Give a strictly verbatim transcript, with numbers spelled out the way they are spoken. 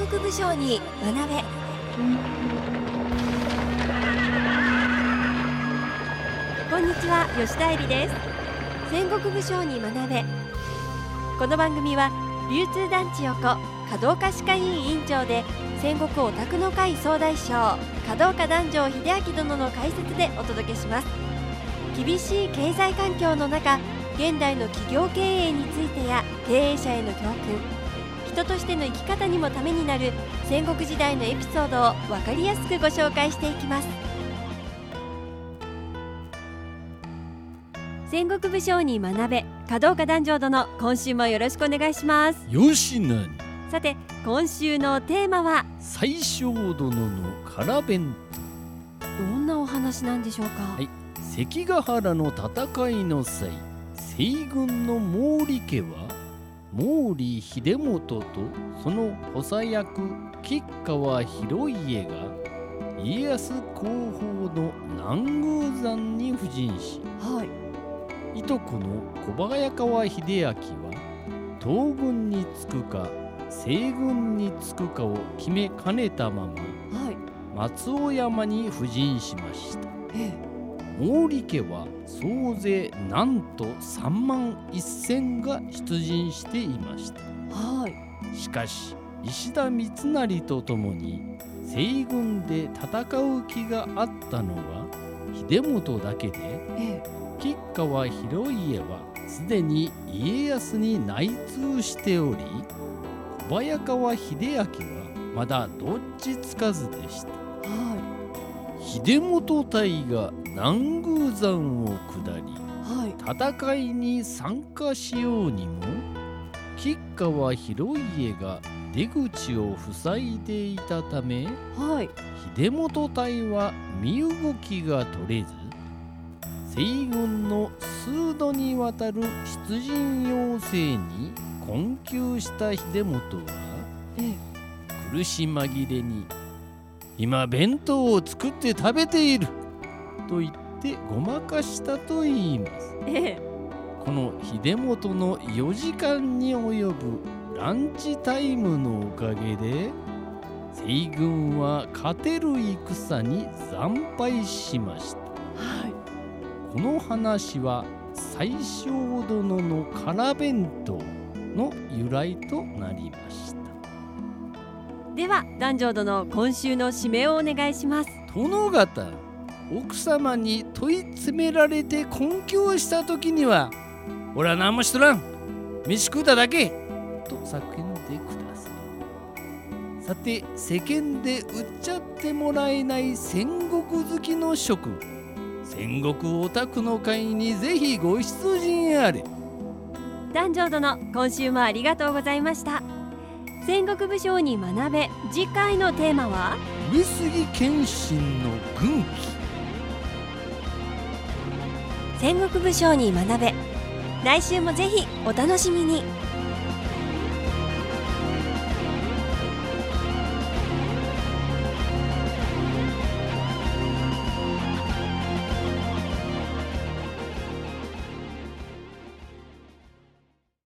国武将に学べ。こんにちは、吉田恵里です。戦国武将に学べ。この番組は流通団地横華道家歯科医院院長で戦国オタクの会総大将華道家壇上秀明殿の解説でお届けします。厳しい経済環境の中、現代の企業経営についてや経営者への教訓、人としての生き方にもためになる戦国時代のエピソードを分かりやすくご紹介していきます。戦国武将に学べ、華道家壇上殿、今週もよろしくお願いします。 よしなに。 さて、今週のテーマは宰相殿の空弁当。 どんなお話なんでしょうか。 はい、関ヶ原の戦いの際、西軍の毛利家は毛利秀元とその補佐役吉川広家が家康後方の南宮山に布陣し、 はい、 いとこの小早川秀明は東軍につくか西軍につくかを決めかねたまま、はい、松尾山に布陣しました。 ええ、 毛利家は総勢なんとさんまんせんが出陣していました。 はい、 しかし石田三成と共に西軍で戦う気があったのは秀元だけで、 ええ、 吉川広家はすでに家康に内通しており、小早川秀明はまだどっちつかずでした。 はい、 秀元隊が南宮山を下り、 はい、 戦いに参加しようにも吉川広家が出口を塞いでいたため、 はい、 秀元隊は身動きが取れず、西軍の数度にわたる出陣要請に困窮した秀元は、 ええ、 苦し紛れに今弁当を作って食べていると言ってごまかしたと言います。 ええ、 この秀元のよじかんに及ぶランチタイムのおかげで西軍は勝てる戦に惨敗しました。 はい、 この話は宰相殿の空弁当の由来となりました。 では壇上殿、今週の締めをお願いします。 殿方、奥様に問い詰められて困窮した時には、俺は何もしとらん、飯食うただけと叫んでください。さて、世間で売っちゃってもらえない戦国好きの諸君、戦国オタクの会にぜひご出陣あれ。 壇上殿、今週もありがとうございました。戦国武将に学べ、次回のテーマは上杉謙信の軍記。 戦国武将に学べ、来週もぜひお楽しみに。